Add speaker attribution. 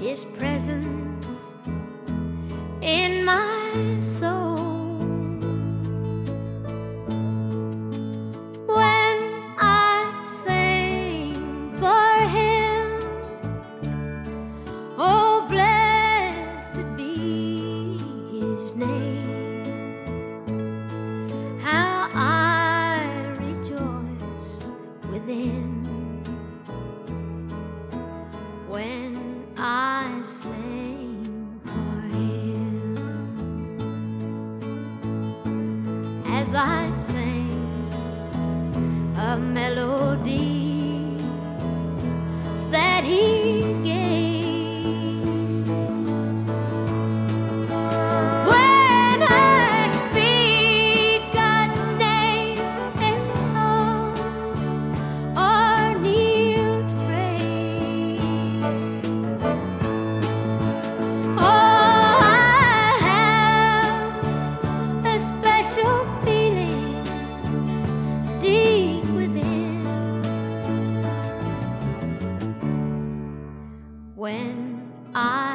Speaker 1: His presence in my soul. When I sing for Him, oh, blessed be His name. How I rejoice within when I sing for Him. As I sing a melody that He gave, when I speak God's name in song or kneel to pray, oh, I have a special feeling deep within when I